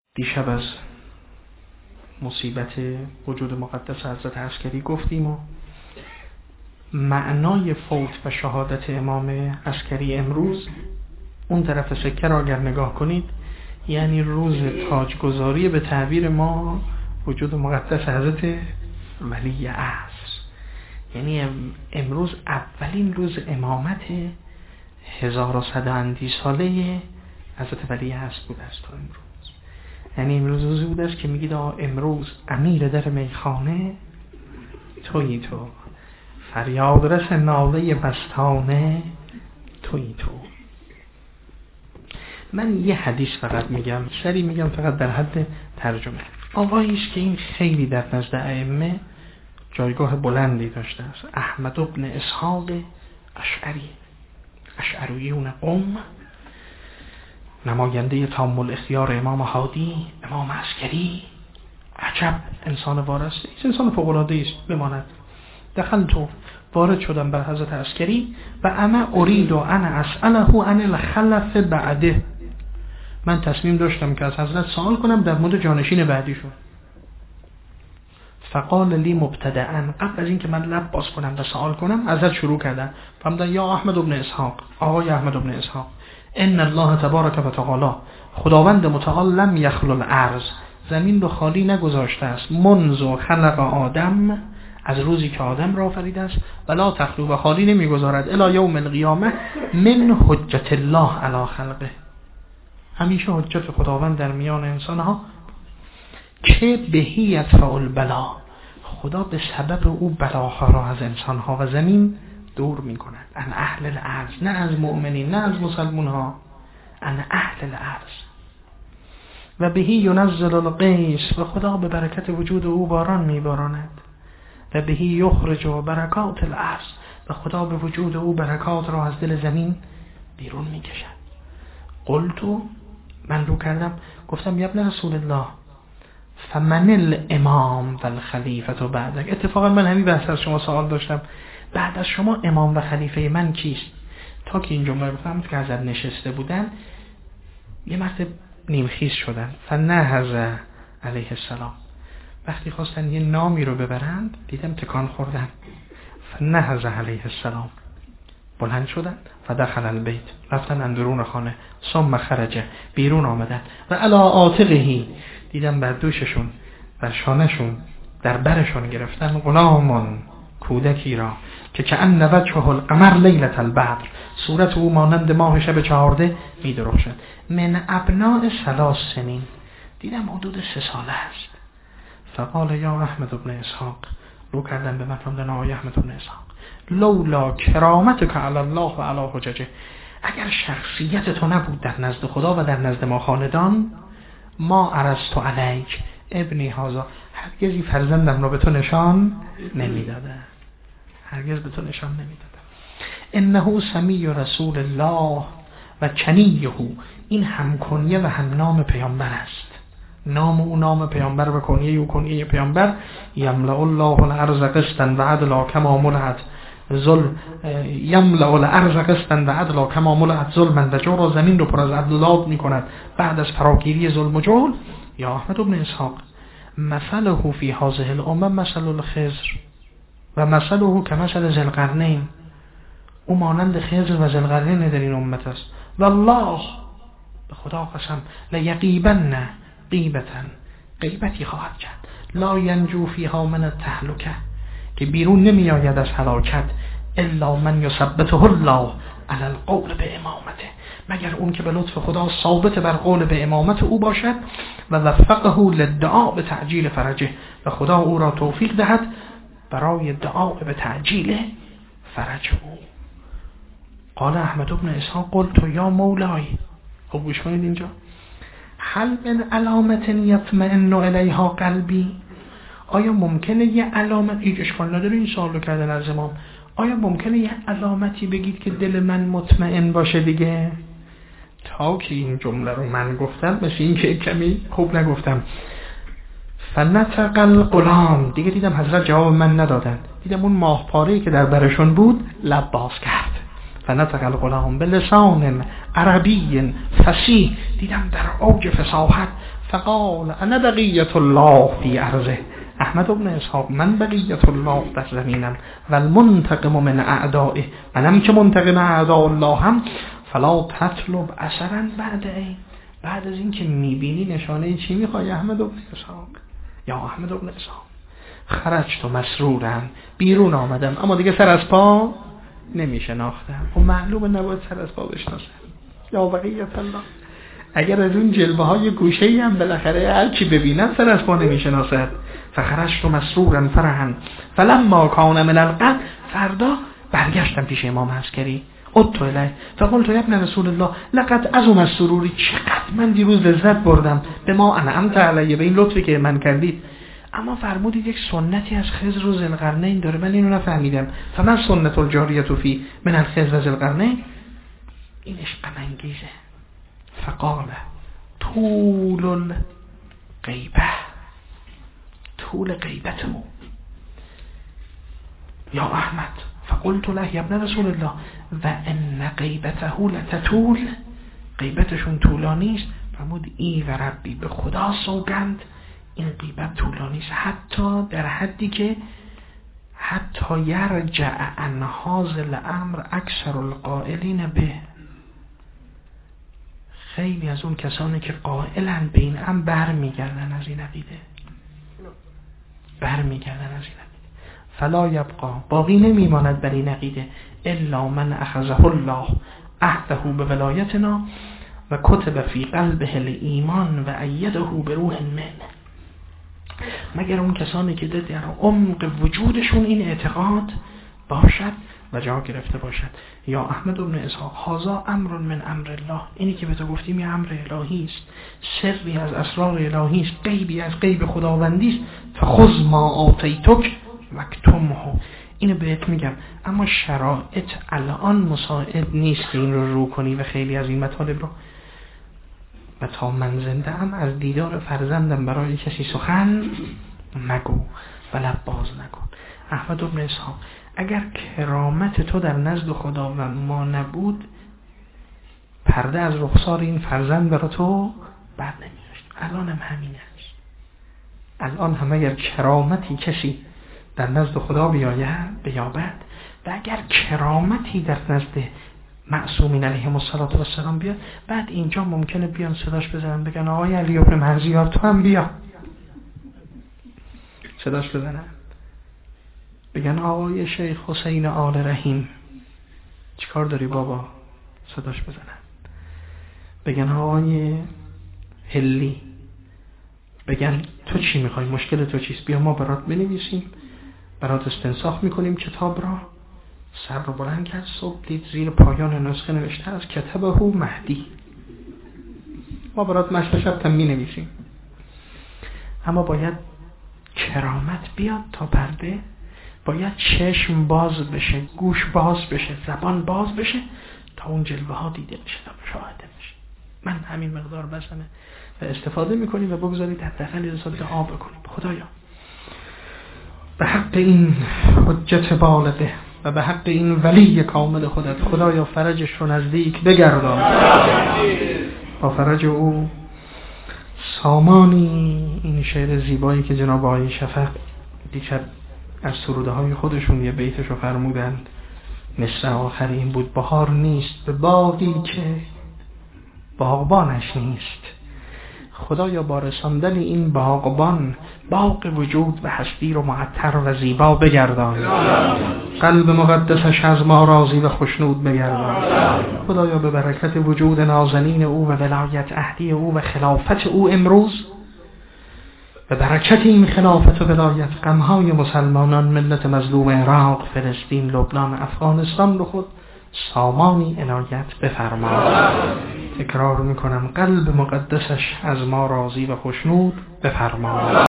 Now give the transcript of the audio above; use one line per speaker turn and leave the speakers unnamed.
دیشب از مصیبت وجود مقدس حضرت عسکری گفتیم و معنای فوت و شهادت امام عسکری امروز اون طرف سکه را اگر نگاه کنید یعنی روز تاجگذاری به تعبیر ما وجود مقدس حضرت ولی عصر، یعنی امروز اولین روز امامت 1100 اندی ساله حضرت ولی عصر بود است. تا امروز یعنی امروز روزی بود است که میگید امروز امیر در میخانه تویی تو، فریاد رس ناله مستانه تویی تو. من یه حدیث فقط میگم، سری میگم فقط در حد ترجمه. آقاییش که این خیلی در نزد ائمه جایگاه بلندی داشته است، احمد بن اسحاق اشعری، اشعریون قم، نماینده تام الاختیار امام هادی، امام عسکری. عجب انسان وارسته، انسان فوق‌العاده است. بماند دخلت، وارد شدم بر حضرت عسکری و انا اريد ان اساله عن الخلف بعده. من تصمیم داشتم که از حضرت سوال کنم در مورد جانشین بعدیشون. فقال لی مبتدئا، قبل از اینکه من لب باز کنم و سوال کنم ازت شروع کردن. فرمودن یا احمد بن اسحاق، آقای احمد بن اسحاق، ان الله تبارک و تعالی، خداوند متعال لم یخلق الارض، زمین رو خالی نگذاشته است، منذ خلق آدم، از روزی که آدم را آفریده است، ولا تخلو، و خالی نمیگذارد الی یوم القیامه من حجت الله علی خلقه، همیشه حجت خداوند در میان انسان ها که بهی یدفع البلا، خدا به سبب او بلاها را از انسان ها و زمین دور می کند. ان اهل الارض، نه از مؤمنین، نه از مسلمون ها، ان اهل الارض. و بهی ینزل الغیث، و خدا به برکت وجود او باران می باراند. و بهی یخرج برکات الارض، و خدا به وجود او برکات را از دل زمین بیرون می کشد. قلتو، من رو کردم گفتم یا ابن رسول الله فمن الامام و الخلیفه بعدک. اتفاقا من همین بحث از شما سوال داشتم، بعد از شما امام و خلیفه من کیست؟ تا که این جمله بفهمید که حضرت نشسته بودن یه مرتبه نیمخیز شدن. فنهض علیه السلام، وقتی خواستن یه نامی رو ببرند دیدم تکان خوردن. فنهض علیه السلام، بلند شدن. فدخل البیت، رفتن اندرون خانه. ثم خرج، بیرون آمدن. و علی عاتقه، دیدم بر دوششون، بر شانهشون، در برشون گرفتن غلامان، کودکی را که کأن وجهه القمر لیلة البدر، صورت او مانند ماه شب 14 می درخشد. من ابناء 3 سنین، دیدم حدود 3 ساله است. فقال یا احمد بن اسحاق، رو کردن به من، فرمودن آقای احمد بن اسحاق، لولا کرامتک علی الله و علی حججه، اگر شخصیت تو نبود در نزد خدا و در نزد ما خاندان، ما عرضت علیک ابنی هذا، هرگزی فرزندم را به تو نشان نمیدادم، هرگز به تو نشان نمیدادم. انه سمی رسول الله و کنیه، این هم کنیه و هم نام پیامبر است. نام او نام پیامبر و کنیه او کنیه پیامبر. یملأ الله الارض قسطا و عدلا کما ملئت ظلم، یملأ الارض قسطا و عدلا کما ملئت ظلما و جور، زمین رو پر از عدل و می کند بعد از فراگیری ظلم و جور. یا احمد بن اسحاق، مثله فی هذه الامه مثل الخضر و مثله کمثل ذی القرنین، او مانند خضر و ذی القرنین در این امت است. والله، به خدا قسم، لیغیبن غیبتن، غیبتی خواهد کرد، لا ینجو فیها من التهلکه، که بیرون نمی آید از هلاکت، الا من یثبته الله علی القول به امامته، مگر اون که به لطف خدا ثابت بر قول به امامت او باشد، و وفقه للدعاء به تعجیل فرجه، و خدا او را توفیق دهد برای دعا به تعجیل فرج او. قال احمد بن اسحاق قلت یا مولای، خب گوش کنید اینجا، هل من علامت یطمئن الیها قلبی، آیا ممکنه یه علامت، هیچ اشکال نداره این سوال رو کردن از امام، آیا ممکنه یه علامتی بگید که دل من مطمئن باشه دیگه؟ تا که این جمله رو من گفتم مثل این که کمی خوب نگفتم. فنطق الغلام، دیگه دیدم حضرت جواب من ندادن، دیدم اون ماه پاره‌ای که در برشون بود لب باز کرد. فنطق الغلام بلسان عربی فصیح، دیدم در اوج فصاحت، فقال انا بقیت الله فی ارضه، احمد بن اسحاق من بقیت الله در زمینم، و المنتقم من اعدائه، منم که منتقم اعداء الله هم، فلا تطلب اثرا بعد این، بعد از این که میبینی نشانه چی میخوای احمد بن اسحاق؟ یا احمد بن اسحاق خرجت مسرورم، بیرون آمدم اما دیگه سر از پا نمیشناختم. خب معلومه نباید سر از پا بشناسم. یا بقیت الله، اگر از اون جلوه های گوشه ای هم بالاخره هر چی ببینن سر از پا نمیشناسد. فخرجت مسرورا فرحا فلما کان من الغد، فردا برگشتم پیش امام عسکری، ادت الیه فقلت یا ابن رسول الله لقد عظم السرور، چقدر من دیروز لذت بردم به ما انعمت علیه، به این لطفی که من کردید. اما فرمودید یک سنتی از خضر و ذوالقرنین داره، من اینو نفهمیدم. فمن سنت الجاریه فی من الخضر و ذوالقرنین، این عشق انگیزه. فقال طول الغیبه، طول غیبته یا احمد، فقلت له یا ابن رسول الله و ان غیبته لتطول، غیبتشون طولانی است. فرمود ای و ربی، به خدا سوگند این غیبت طولانی است، حتی در حدی که حتی یرجع عن هذا الامر اکثر القائلین به، خیلی از اون کسانی که قائلن به این امر برمیگردن از این عقیده، برمیگردن از این عقیده. فلا یبقى، باقی نمیماند بر این عقیده، الا من اخذه الله عهده به ولایتنا و کتب فی قلبه الایمان و ایده به روح من، مگر اون کسانی که در عمق وجودشون این اعتقاد باشد و جا گرفته باشد. یا احمد بن اسحاق هذا امر من امر الله، اینی که به تو گفتیم یه امر الهی است، سری از اسرار الهی است، غیبی از غیب خداوندی است. فخذ ما آتیتک واکتمه، اینو بهت میگم، اما شرایط الان مساعد نیست که این رو کنی و خیلی از این مطالب رو. و تا من زنده ام از دیدار فرزندم برای کسی سخن مگو و لب باز نکن. احمد بن اسحاق اگر کرامت تو در نزد خداوند ما نبود، پرده از رخسار این فرزند برای تو بر نمی‌داشت. الان هم همین است. الان هم اگر کرامتی کسی در نزد خدا بیابد و اگر کرامتی در نزد معصومین علیهم السلام بیاد، بعد اینجا ممکنه بیان صداش بزنن بگن آقای علی ابن مهزیار تو هم بیا، صداش بزنن بگن آقای شیخ حسین آل رحیم چیکار داری بابا، صداش بزنن بگن آقای هلی، بگن تو چی میخوای، مشکل تو چیست، بیا ما برات بنویسیم، برات استنساخ میکنیم کتاب را. سر رو بلند کرد، صبح دید زیر پایان نسخه نوشته از کتبه مهدی، ما برات مشت شب می نویسیم. اما باید کرامت بیاد تا پرده، باید چشم باز بشه، گوش باز بشه، زبان باز بشه تا اون جلوه ها دیده بشه، تا مشاهده بشه. من همین مقدار بسنه و استفاده میکنیم و بگذارید حداقل رسالت دعا بکنیم. خدایا به حق این حجت بالغه و به حق این ولی کامل خودت، خدایا فرجش رو نزدیک بگردان، با فرج او سامانی این شعر زیبایی که جناب آقای شفق دیشب از سروده های خودشون یه بیتش رو فرمودند، مثل آخری این بود: بهار نیست به باغی که باغبانش نیست، خدایا با رساندن این باغبان باغ وجود و هستی رو معطر و زیبا بگردان، قلب مقدسش از ما راضی و خوشنود بگردان. خدایا به برکت وجود نازنین او و ولایت عهدی او و خلافت او امروز، به برکت این خلافت و ولایت غمهای مسلمانان، ملت مظلوم عراق، فلسطین، لبنان، افغانستان رو خود سامانی عنایت بفرما. تکرار میکنم، قلب مقدسش از ما راضی و خوشنود بفرما.